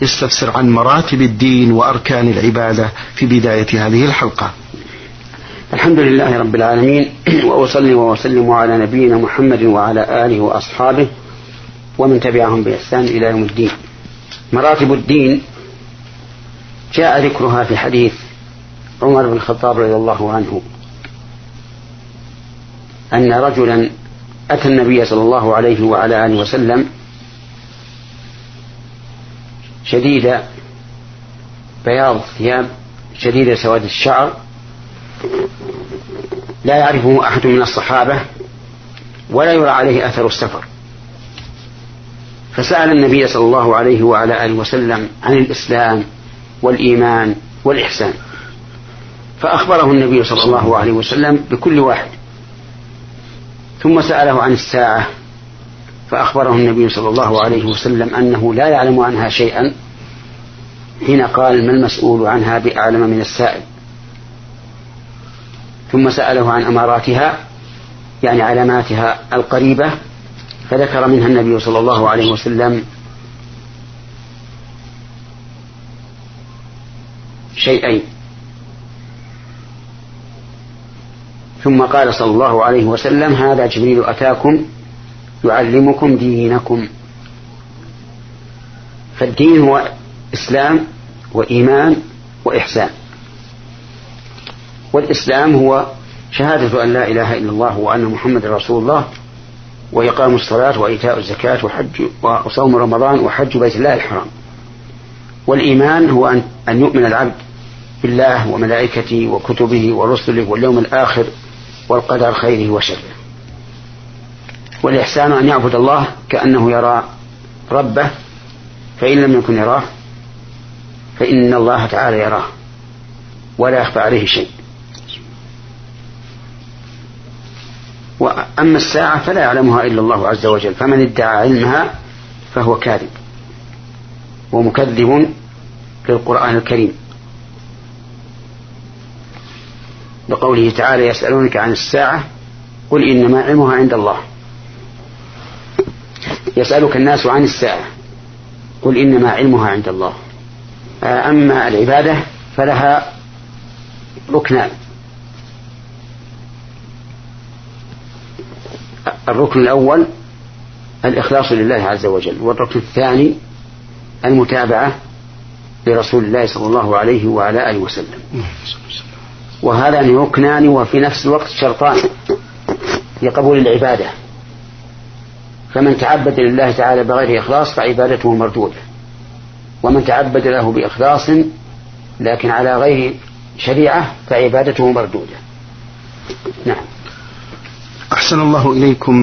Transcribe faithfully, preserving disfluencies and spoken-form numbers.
يستفسر عن مراتب الدين وأركان العبادة في بداية هذه الحلقة. الحمد لله رب العالمين، وأصلي وأسلم على نبينا محمد وعلى آله وأصحابه ومن تبعهم بإحسان إلى يوم الدين. مراتب الدين جاء ذكرها في حديث عمر بن الخطاب رضي الله عنه أن رجلا أتى النبي صلى الله عليه وعلى آله وسلم شديد بياض الثياب شديد سواد الشعر، لا يعرفه أحد من الصحابة ولا يرى عليه أثر السفر، فسأل النبي صلى الله عليه وعلى آله وسلم عن الإسلام والإيمان والإحسان، فأخبره النبي صلى الله عليه وسلم بكل واحد، ثم سأله عن الساعة فأخبره النبي صلى الله عليه وسلم أنه لا يعلم عنها شيئا، حين قال: ما المسؤول عنها بأعلم من السائل. ثم سأله عن أماراتها يعني علاماتها القريبة، فذكر منها النبي صلى الله عليه وسلم شيئين، ثم قال صلى الله عليه وسلم: هذا جبريل أتاكم يعلمكم دينكم. فالدين هو إسلام وإيمان وإحسان. والإسلام هو شهادة أن لا إله إلا الله وأن محمد رسول الله، وإقام الصلاة وإيتاء الزكاة وحج وصوم رمضان وحج بيت الله الحرام. والإيمان هو أن يؤمن العبد بالله وملائكته وكتبه ورسله واليوم الآخر والقدر خيره وشره. والإحسان أن يعبد الله كأنه يرى ربه، فإن لم يكن يراه فإن الله تعالى يراه ولا يخفى عليه شيء. وأما الساعة فلا يعلمها إلا الله عز وجل، فمن ادعى علمها فهو كاذب ومكذب للقرآن الكريم، بقوله تعالى: يسألونك عن الساعة قل إنما علمها عند الله. يسألك الناس عن الساعة قل إنما علمها عند الله. أما العبادة فلها ركنان: الركن الأول الإخلاص لله عز وجل، والركن الثاني المتابعة لرسول الله صلى الله عليه وعلى آله وسلم. وهذان ركنان وفي نفس الوقت شرطان لقبول العبادة، فمن تعبد لله تعالى بغير إخلاص فعبادته مردودة، ومن تعبد له بإخلاص لكن على غير شريعة فعبادته مردودة. نعم. أحسن الله إليكم.